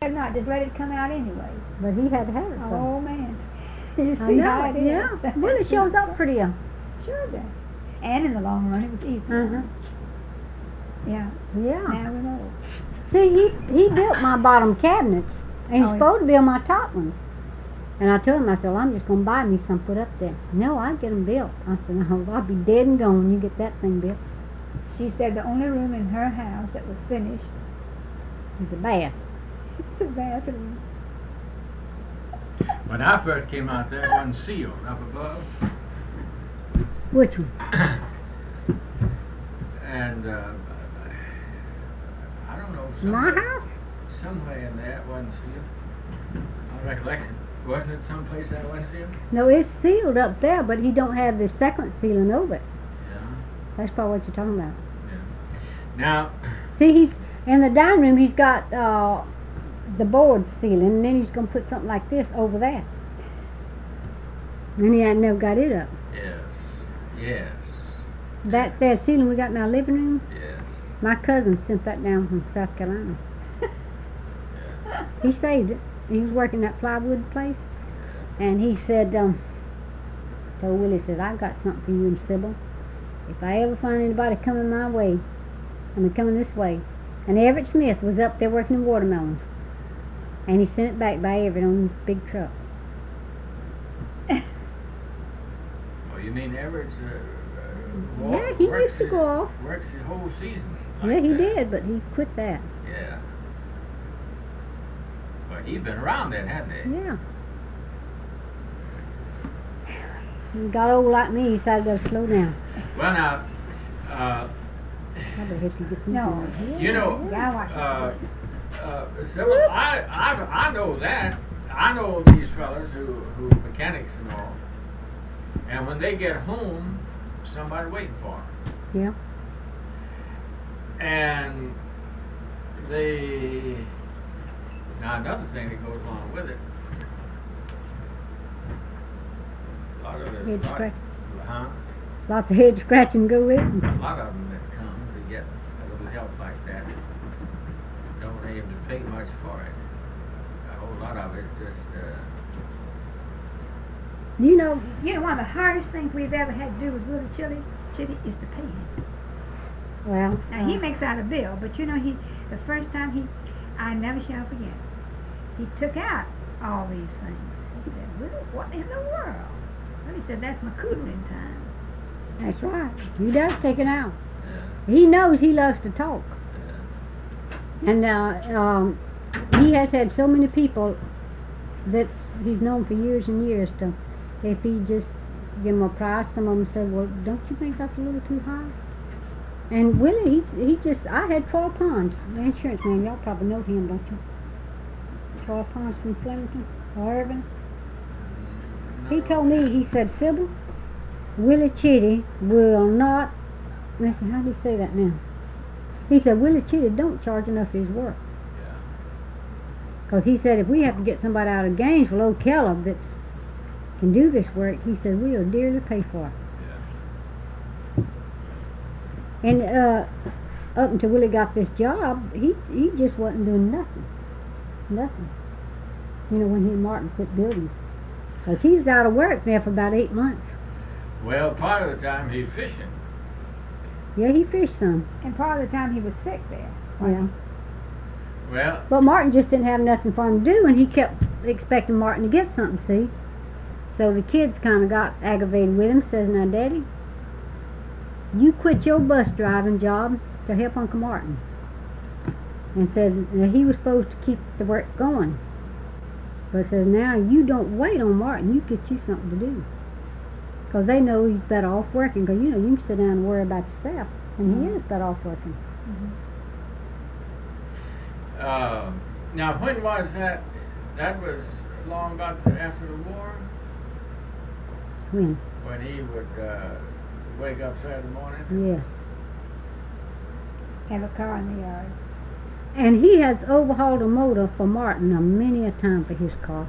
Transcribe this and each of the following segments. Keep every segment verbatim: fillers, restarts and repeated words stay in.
better not just let it come out anyway. But he had to have it. So. Oh man, you I see know, how it is. yeah. Well, it shows up pretty. Uh, Sure does. And in the long run, it was easy. uh-huh. Yeah. Yeah. Now we know. See, he he built my bottom cabinets, and he's Oh, supposed to build my top ones. And I told him, I said, well, I'm just going to buy me some put up there. No, I get them built. I said, no, I'll be dead and gone when you get that thing built. She said the only room in her house that was finished It's a bath. was the bathroom. When I first came out there, it wasn't sealed up above. Which one? And, uh, I don't know. My somewhere- house? Somewhere in there it wasn't sealed. I recollect it. Wasn't it someplace that wasn't sealed? No, it's sealed up there, but he don't have the second sealing over it. Yeah. That's probably what you're talking about. Yeah. Now, See, he's in the dining room. He's got uh, the board ceiling, and then he's gonna put something like this over that. And he ain't never got it up. yes, yes, That there ceiling we got in our living room. yes, My cousin sent that down from South Carolina. yeah. He saved it. He was working that plywood place, and he said, um, told Willie, says, I've got something for you and Sybil. If I ever find anybody coming my way, I mean coming this way, and Everett Smith was up there working in watermelons, and he sent it back by Everett on this big truck. Oh, you mean Everett's, uh, uh, Yeah, he works used to his- go off. Works the whole season. Yeah, like he that. did, but he quit that. Yeah. But he's been around then, hasn't he? Yeah. He got old like me, he decided to slow down. Well, now, uh, I better help you get these No. things. you know, Yeah, I watch uh, it. uh, so I, I, I know that. I know these fellas who, who mechanics and all. And when they get home, somebody waiting for them. Yeah. And they, now another thing that goes along with it, a lot of it, Head lot, scratch. huh? Lots of head scratching go with it. A lot of them that come to get a little help like that don't aim to pay much for it. A whole lot of it just, uh, You know, You know, one of the hardest things we've ever had to do with Willie Chitty, Chitty is to pay him. well, Now, he uh, makes out a bill, but you know, he the first time he, I never shall forget, he took out all these things. He said, Willie, what in the world? Well, he said, that's my cootling time. that's right. He does take it out. yeah, He knows he loves to talk. yeah. And uh, um, he has had so many people that he's known for years and years to, if he just give them a price, some of them said, well, don't you think that's a little too high? And Willie, he, he just, I had Paul Pons, the insurance man, y'all probably know him, don't you? Paul Pons from Flemington, or Irvin. He told me, he said, Sybil, Willie Chitty will not, listen, how do you say that now? He said, Willie Chitty don't charge enough for his work. Yeah. Because he said, if we have to get somebody out of Gainesville, old Keller, that can do this work, he said, we'll dearly pay for it. Yeah. And uh, up until Willie got this job, he he just wasn't doing nothing. Nothing. You know, when he and Martin quit building. Because he was out of work there for about eight months. Well, part of the time he's fishing. Yeah, he fished some. And part of the time he was sick there. Yeah. Well, But Martin just didn't have nothing for him to do, and he kept expecting Martin to get something, see? So the kids kind of got aggravated with him, says, now, Daddy, you quit your bus driving job to help Uncle Martin. And said that he was supposed to keep the work going. But says, now you don't wait on Martin, you get you something to do. Because they know he's better off working, because, you know, you can sit down and worry about yourself, and he Mhm. is better off working. Mm-hmm. uh, now when was that? That was long about after the war? When? When he would uh, wake up Saturday morning? Yes. Have a car in the yard. And he has overhauled a motor for Martin a many a time for his car.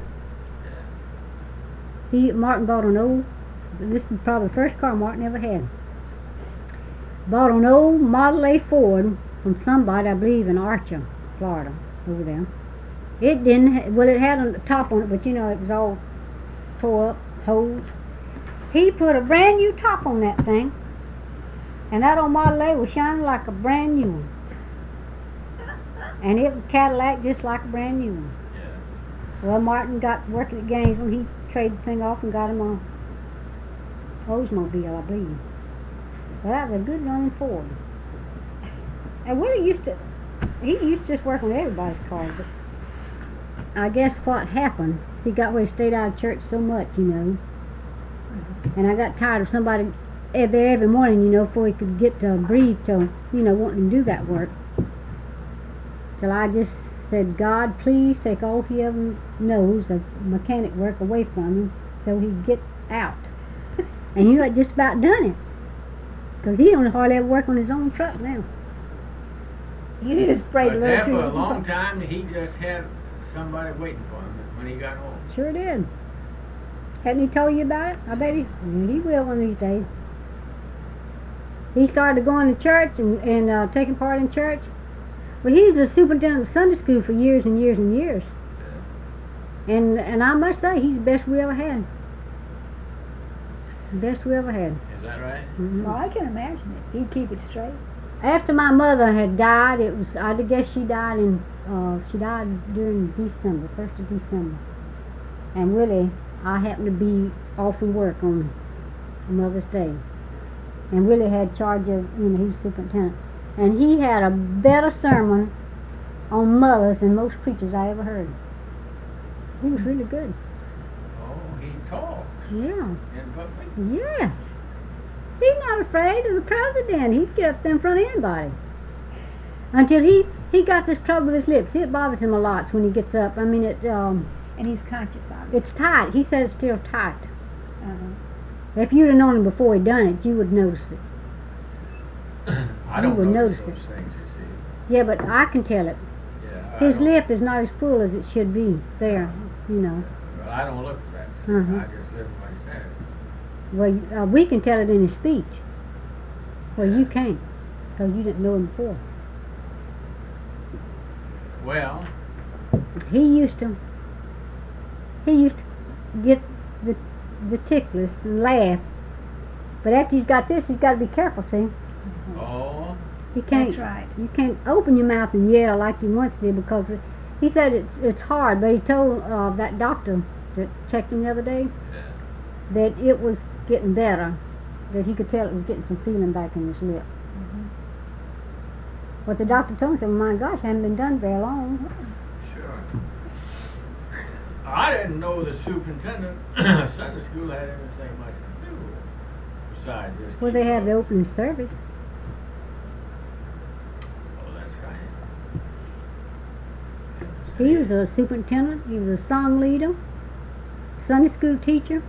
He Martin bought an old, this is probably the first car Martin ever had. Bought an old Model A Ford from somebody, I believe in Archer, Florida, over there. It didn't, ha- well, it had a top on it, but you know, it was all tore up, holes. He put a brand new top on that thing, and that old Model A was shining like a brand new one. And it was Cadillac just like a brand new one. Yeah. Well, Martin got working at Gainesville. He traded the thing off and got him a Oldsmobile, I believe. Well, that was a good running Ford. And Willie used to, he used to just work on everybody's cars, but I guess what happened, he got where he stayed out of church so much, you know. And I got tired of somebody every, every morning, you know, before he could get to breathe to, you know, wanting to do that work. Till I just said, God, please take all he ever knows of mechanic work away from him so he'd get out. And he had just about done it. Because he don't hardly ever work on his own truck now. You just sprayed But a little there too. for a long time, he just had somebody waiting for him when he got home. Sure did. Hadn't he told you about it? I bet he, he will one of these days. He started going to church and, and uh, taking part in church. Well, he was the superintendent of Sunday school for years and years and years. Yeah. And and I must say, he's the best we ever had. The best we ever had. Is that right? Mm-hmm. Well, I can imagine it. He'd keep it straight. After my mother had died, it was, I guess she died in, uh, she died during December, first of December. And Willie, I happened to be off from work on Mother's Day. And Willie had charge of, you know, he was superintendent. And he had a better sermon on mothers than most preachers I ever heard. He was really good. Oh, he talked Yeah. in public? Yes. He's not afraid of the president. He'd get up there in front of anybody. Until he, he got this trouble with his lips. It bothers him a lot when he gets up. I mean, it um, And he's conscious of it. it's tight. He says it's still tight. Uh-huh. If you'd have known him before he done it, you would notice it. I You don't would notice notice those things, you see. Yeah, but I can tell it. Yeah, I His don't- lip is not as full as it should be there, you know. Well, I don't look for that. Mhm. I just live what he says. Well, uh, we can tell it in his speech. Well, you can't, because you didn't know him before. Well, He used to, he used to get the the ticklers and laugh. But after he's got this, he's got to be careful, see? oh, He can't, That's right. you can't open your mouth and yell like you once did, because it, he said it's it's hard, but he told uh, that doctor that checked him the other day yeah. that it was getting better, that he could tell it was getting some feeling back in his lip. Mhm. What the doctor told him, said, my gosh, I haven't been done very long. Sure. I didn't know the superintendent of Sunday school had anything much to do besides just. Well, keep they have up. the opening service. Oh, that's right. He was a superintendent, he was a song leader, Sunday school teacher,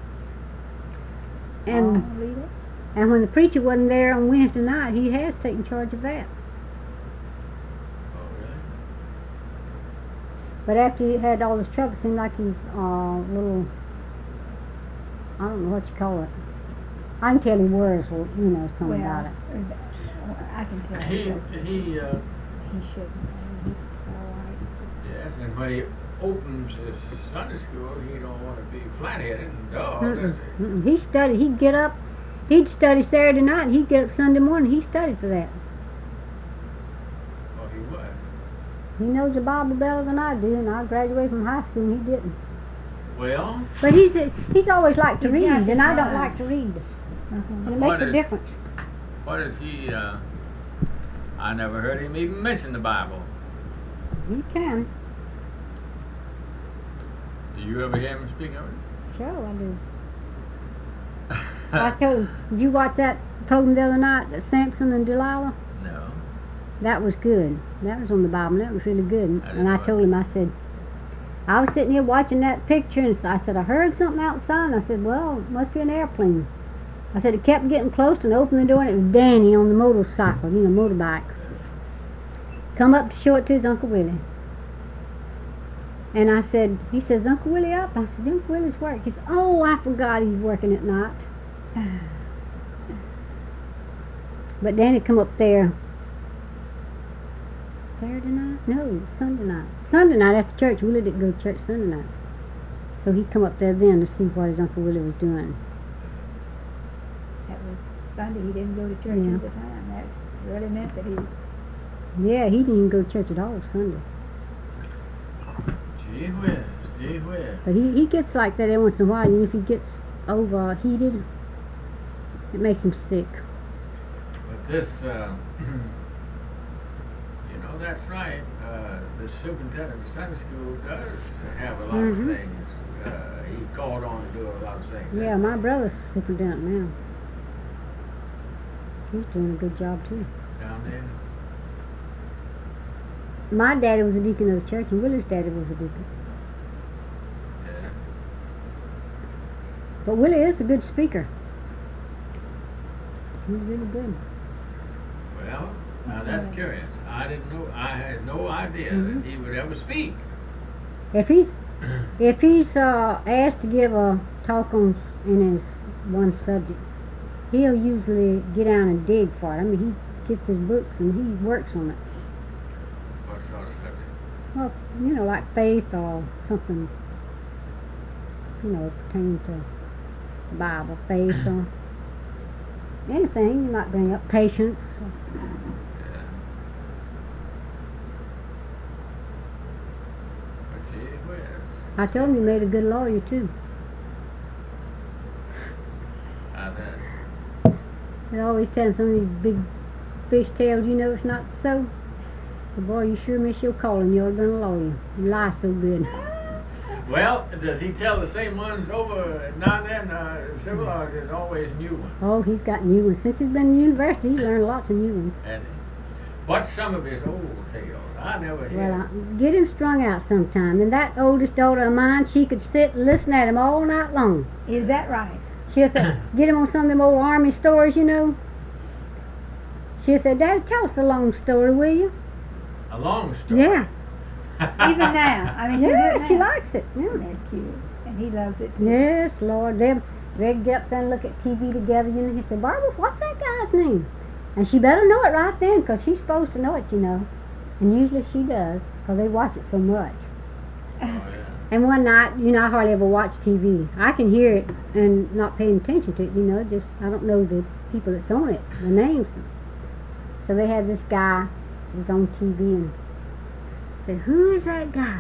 and Oh, leader. and when the preacher wasn't there on Wednesday night, he has taken charge of that. Oh, really? But after he had all this trouble, it seemed like he's uh, little, I don't know what you call it. I can tell he worries, well, you know, something Well, about it. uh, well, I can tell He, you. he, uh, He shouldn't. He's all right. yes, and when he opens his Sunday school, he don't want to be flat-headed and dull, Mm-mm, does he? mm-mm. He studied, he'd get up, he'd study Saturday night, and he'd get up Sunday morning, he studied for that. Oh, he was. He knows the Bible better than I do, and I graduated from high school and he didn't. Well, But he's he's always liked to He's read, got the and I don't time. like to read. Uh-huh. And it What makes a is- difference. what if he, uh, I never heard him even mention the Bible. He can. Do you ever hear him speak of it? Sure I do. I told him, did you watch that program the other night, that Samson and Delilah? No. That was good. That was on the Bible, and that was really good. And, I and I didn't told him, I said, I was sitting here watching that picture, and I said, I heard something outside, and I said, well, it must be an airplane. I said, it kept getting close, and I opened the door, and it was Danny on the motorcycle, you know, motorbike. Come up to show it to his Uncle Willie. And I said, he says, Uncle Willie up? I said, Uncle Willie's work. He said, oh, I forgot he's working at night. But Danny come up there Saturday night? No, Sunday night. Sunday night after church. Willie didn't go to church Sunday night. So he come up there then to see what his Uncle Willie was doing. That was Sunday. He didn't go to church Yeah. at the time. That really meant that he. Yeah, he didn't even go to church at all Sunday. Gee whiz, gee whiz. But he, he gets like that every once in a while, and if he gets overheated, it makes him sick. But this, uh, you know, that's right. Uh, the superintendent of Sunday school does have a lot Mhm. of things. Uh, he called on to do a lot of things. Yeah, my brother's superintendent now. He's doing a good job too. Down there. My daddy was a deacon of the church, and Willie's daddy was a deacon. Yeah. But Willie is a good speaker. He's really good. Well, now that's curious. I didn't know. I had no idea Mhm. that he would ever speak. If he's if he's uh, asked to give a talk on in his one subject, he'll usually get down and dig for it. I mean, he gets his books and he works on it. What sort of subject? Well, you know, like faith or something, you know, pertaining to the Bible, faith or anything. You might bring up patience. Yeah. But gee whiz. I told him he made a good lawyer too. How that? They always tell him some of these big fish tales, you know it's not so. But boy, you sure miss your calling. You're going to lawyer. You lie so good. Well, does he tell the same ones over now and then, uh, civil, or there's always new ones? Oh, he's got new ones. Since he's been in university, he's learned lots of new ones. And what's some of his old tales? I never hear. Well, I, get him strung out sometime. And that oldest daughter of mine, she could sit and listen at him all night long. Is that right? She'll say, get him on some of them old army stories, you know. She'll say, Daddy, tell us a long story, will you? A long story. Yeah. Even now. I mean, Yeah, she she does it now. likes it. Yeah. That's cute. And he loves it too. Yes, Lord. They they'd get up there and look at T V together, you know. He said, Barbara, what's that guy's name? And she better know it right then, because she's supposed to know it, you know. And usually she does, because they watch it so much. Oh, yeah. And one night, you know, I hardly ever watch T V. I can hear it and not paying attention to it, you know. Just I don't know the people that's on it, the names. So they had this guy who was on T V and said, who is that guy?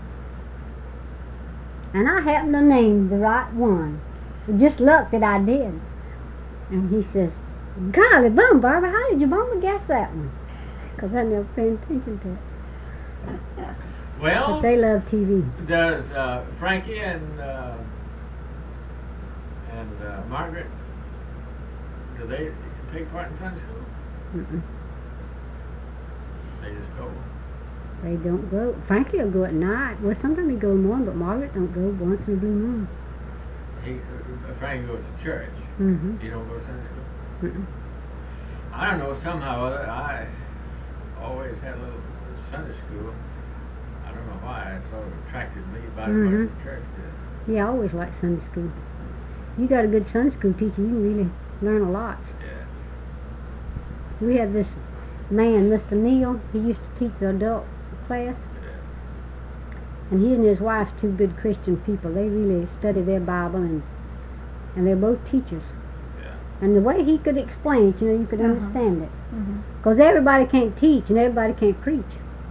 And I happened to name the right one. It just luck that I did. And he says, golly bum, Barbara, how did your mama guess that one? Because I never paid attention to it. Well, But they love T V. does uh, Frankie and uh, and uh, Margaret, do they take part in Sunday school? Mm-mm. They just go. They don't go. Frankie will go at night. Well, sometimes he go in the morning, but Margaret don't go once in a blue moon. He, uh, Frankie goes to church. Mm-hmm. He don't go to Sunday school. Mm-mm. I don't know, somehow or other, I always had a little Sunday school. I don't know why, it sort of attracted me about Mhm. what the church did. Yeah, I always liked Sunday school. You got a good Sunday school teacher, you can really learn a lot. Yeah. We had this man, Mister Neal. He used to teach the adult class, Yeah. and he and his wife's two good Christian people. They really study their Bible, and and they're both teachers. Yeah. And the way he could explain it, you know, you could Uh-huh. understand it. Mm-hmm. Because everybody can't teach and everybody can't preach.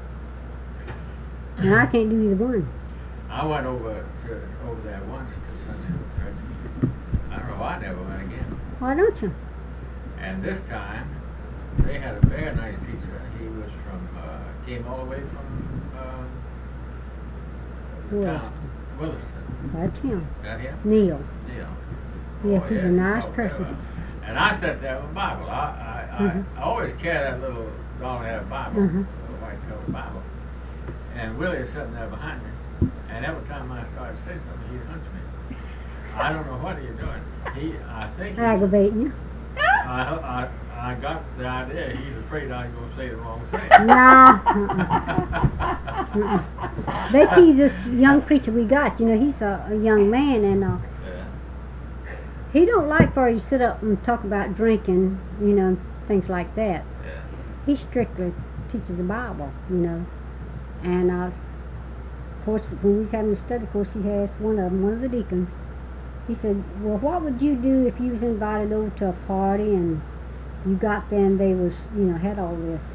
And I can't do either one. I went over to, over there once to Sunday school church. I don't know why I never went again. Why don't you? And this time, they had a very nice teacher. He was from, uh, came all the way from, uh, the Williston. town, Williston. That's him. That him? Neil. Neil. Yes, Oh, he's yeah, a nice oh, person. yeah. And I sat there with a Bible. I, I, Mhm. I, I always carry that little dollar had a Bible, Mhm. little white covered Bible. And Willie is sitting there behind me. And every time I started saying something, he'd hunch me. I don't know what he's doing. He, I think, he, Aggravating you. I, I, I got the idea he's afraid I was going to say the wrong thing. Nah. Mm-mm. Becky's this young preacher we got. You know, he's a, a young man, and uh, Yeah. he don't like for you to sit up and talk about drinking, you know, and things like that. Yeah. He strictly teaches the Bible, you know. And uh, of course, when we was having a study, of course, he asked one of them, one of the deacons. He said, "Well, what would you do if you was invited over to a party and you got there and they was, you know, had all this?"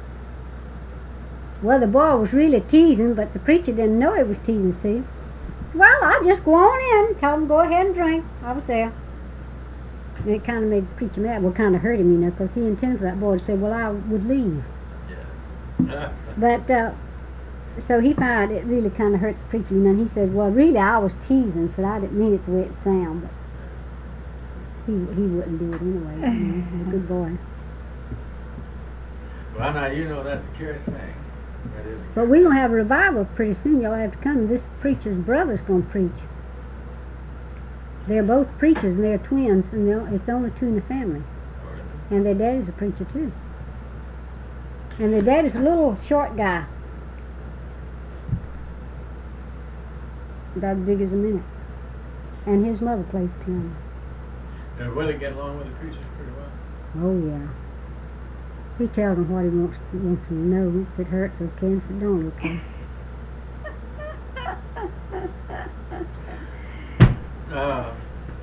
Well, the boy was really teasing, but the preacher didn't know he was teasing. See? Well, I just go on in, tell him go ahead and drink. I was there. And it kind of made the preacher mad. Well, kind of hurt him, you know, because he intended for that boy to say, "Well, I would leave." Yeah. But uh, so he found it really kind of hurt the preacher, you know. And he said, "Well, really, I was teasing, so I didn't mean it the way it sounded." But he he wouldn't do it anyway. You know. He's a good boy. Well, now you know that's a curious thing. That is. But we're gonna have a revival pretty soon. Y'all have to come. This preacher's brother's gonna preach. They're both preachers and they're twins, and they're, it's only two in the family. And their daddy's a preacher too. And their daddy's a little short guy, about as big as a minute. And his mother plays piano. And will he get along with the preachers pretty well? Oh yeah. He tells them what he wants wants them to know. If it hurts, okay. If it don't, okay. Uh,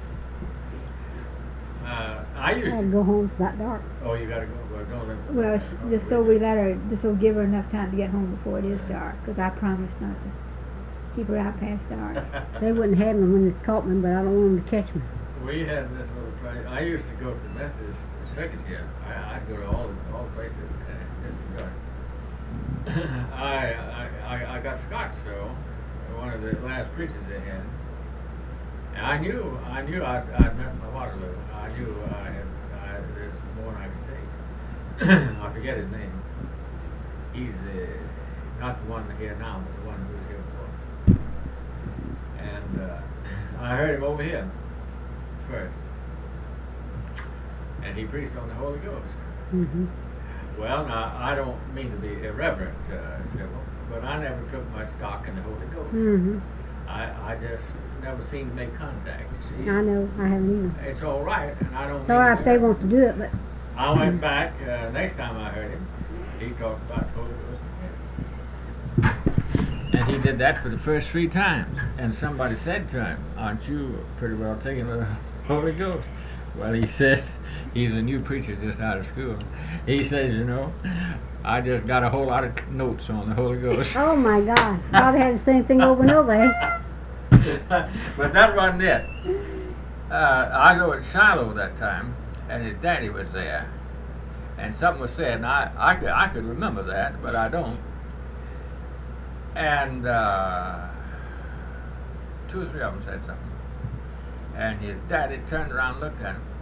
uh, I used I had to to go home. It's about dark. Oh, you gotta go. Well, don't let me. Well, sh- just so we let her, just so give her enough time to get home before it is dark, because I promised not to keep her out past dark. They wouldn't have me when they caught me, but I don't want them to catch me. We had this little place. I used to go to the Methodist second year. I, I'd go to all the all the places and just enjoy it. I, I I I got Scotch though, one of the last preachers they had. And I knew I knew I'd, I'd met my Waterloo. I knew I had I, there's more I could take. I forget his name. He's uh, not the one here now, but the one who was here before. And uh, I heard him over here first, and he preached on the Holy Ghost. Mm-hmm. Well, now I don't mean to be irreverent, uh, Sybil, but I never took much stock in the Holy Ghost. Mm-hmm. I I just never seemed to make contact. You see, I know. I haven't either. it's all right, and I don't. It's all mean right to if they be- want to do it, but I went back uh, next time I heard him. He talked about the Holy Ghost again. And he did that for the first three times. And somebody said to him, "Aren't you pretty well taken with the Holy Ghost?" Well, he said, he's a new preacher just out of school. He says, "You know, I just got a whole lot of notes on the Holy Ghost." oh my God, probably had the same thing over and over, eh? But that wasn't it. Uh, I go at Shiloh that time, and his daddy was there. And something was said, and I, I, could, I could remember that, but I don't. And uh, two or three of them said something. And his daddy turned around and looked at him.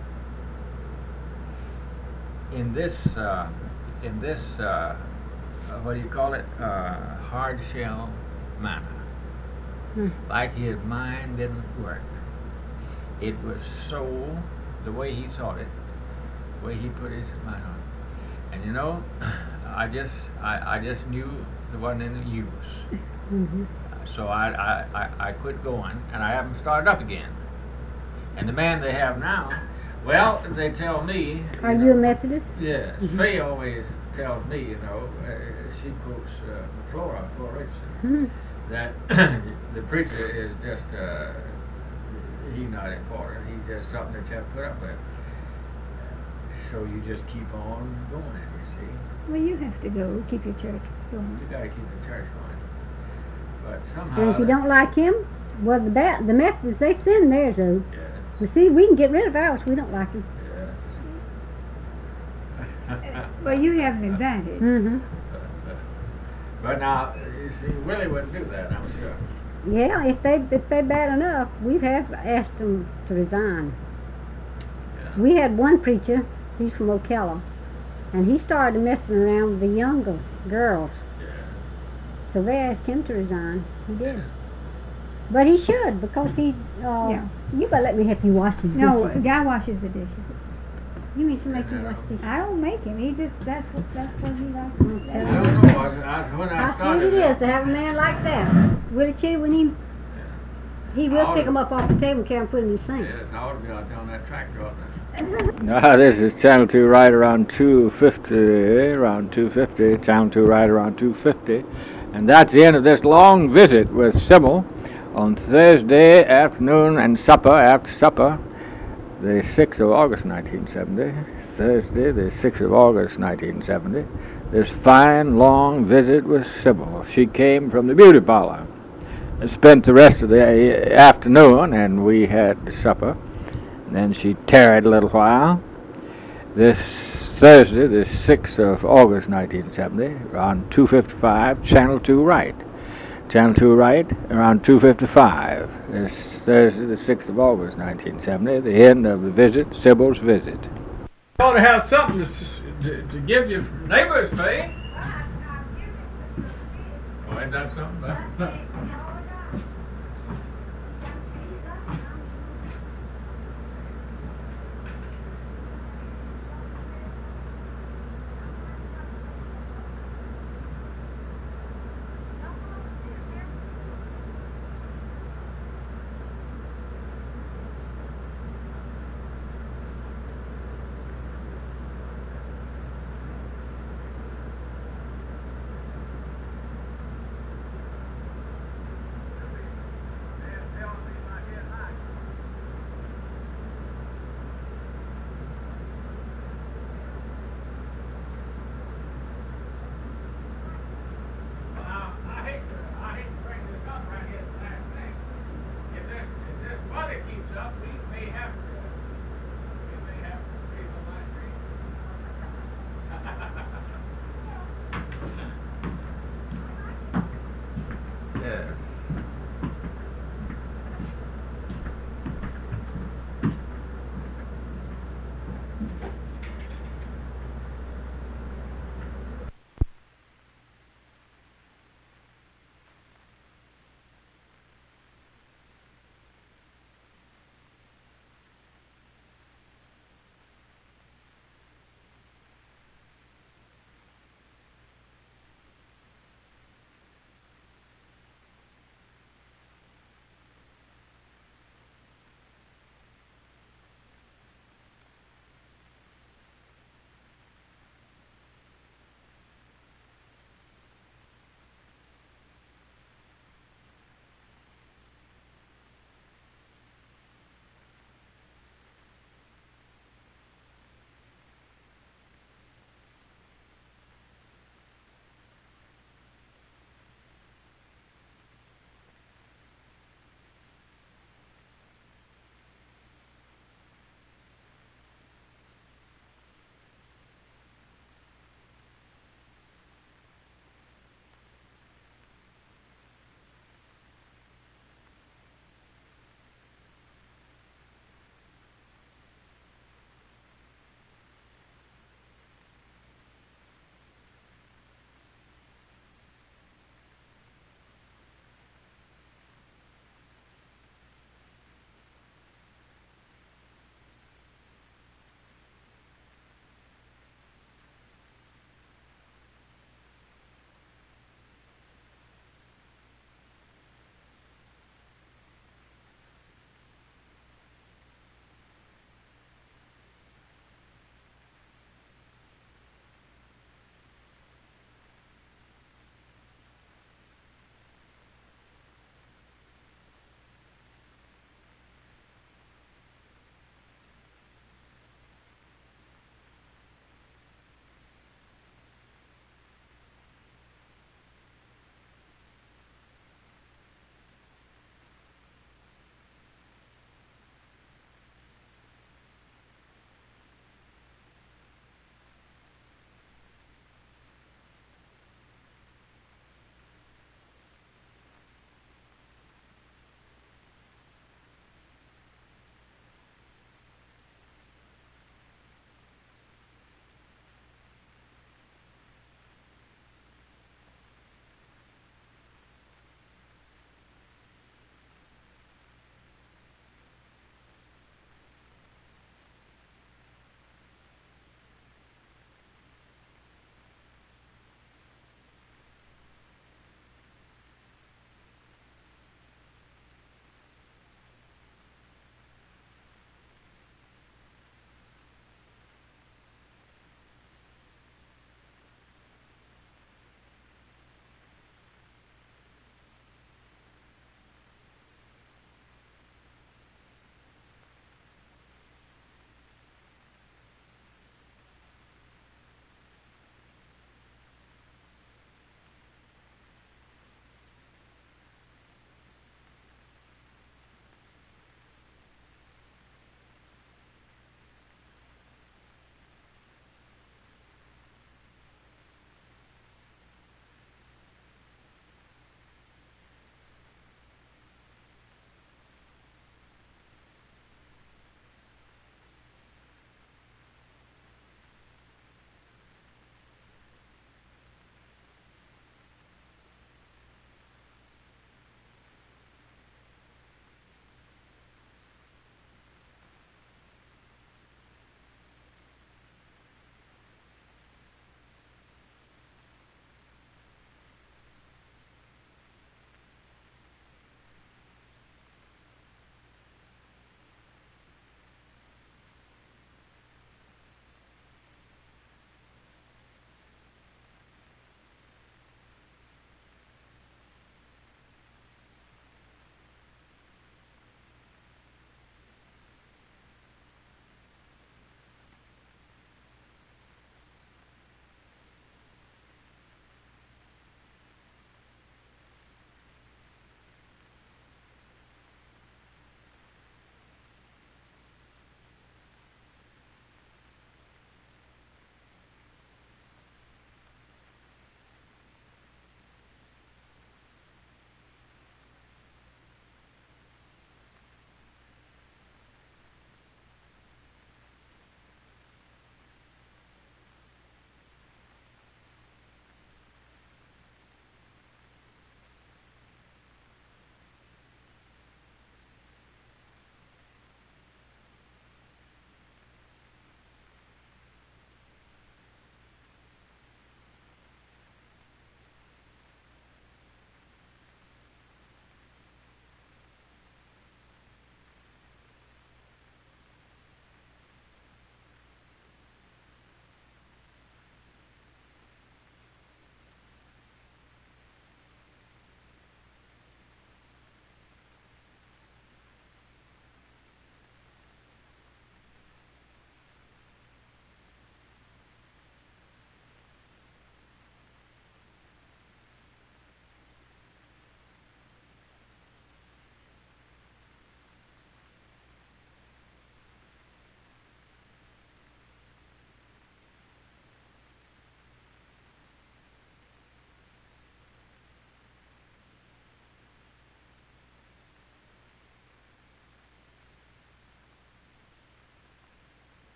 In this, uh, in this, uh, uh, what do you call it, uh, hard shell manner. Hmm. Like his mind didn't work. It was so, the way he saw it, the way he put his mind on it. And you know, I just, I, I just knew there wasn't any use. Mm-hmm. So I, I, I, I quit going, and I haven't started up again. And the man they have now, well, they tell me. Are you you a know, Methodist? Yes. Mhm. Faye always tells me, you know, uh, she quotes uh, Flora, Flora Richardson, Hmm. that the preacher is just, uh, he's not important. He's just something that you have to put up with. So you just keep on going, you see. Well, you have to go keep your church going. You got to keep the church going. But somehow. And if you that- don't like him, well, the ba- the Methodists, they send theirs, though. Yes. But see, we can get rid of ours. We don't like him. Yes. Well, you have an advantage. Mm-hmm. But now, you see, Willie wouldn't do that, I'm sure. Yeah, if they if they bad enough, we've have asked them to resign. Yeah. We had one preacher, he's from Ocala, and he started messing around with the younger girls. Yeah. So they asked him to resign. He did. But he should, because he, uh, Yeah. you better let me help you wash these No, a dishes. guy washes the dishes. You mean to make you wash dishes? I don't make him. He just, that's what, that's what he likes. I don't know. I, I, when I How sweet started it is that- to have a man like that. Willie Chew, when he, He will I pick oughta- them up off the table and carry them, put them in the sink. Yes, I ought to be out there on that tractor, oughtn't I? Ah, this is Channel two right around two fifty, around two fifty, Channel two right around two fifty. And that's the end of this long visit with Sybil on Thursday afternoon and supper, after supper, the sixth of August nineteen seventy. Thursday, the sixth of August nineteen seventy. This fine, long visit with Sybil. She came from the beauty parlor and spent the rest of the afternoon, and we had supper. And then she tarried a little while. This Thursday, the sixth of August nineteen seventy, around two fifty-five, Channel two right. Channel two right, around two fifty-five. This Thursday, the sixth of August nineteen seventy, the end of the visit, Sybil's visit. You ought to have something to, to, to give your neighbors, eh? Oh, ain't that something?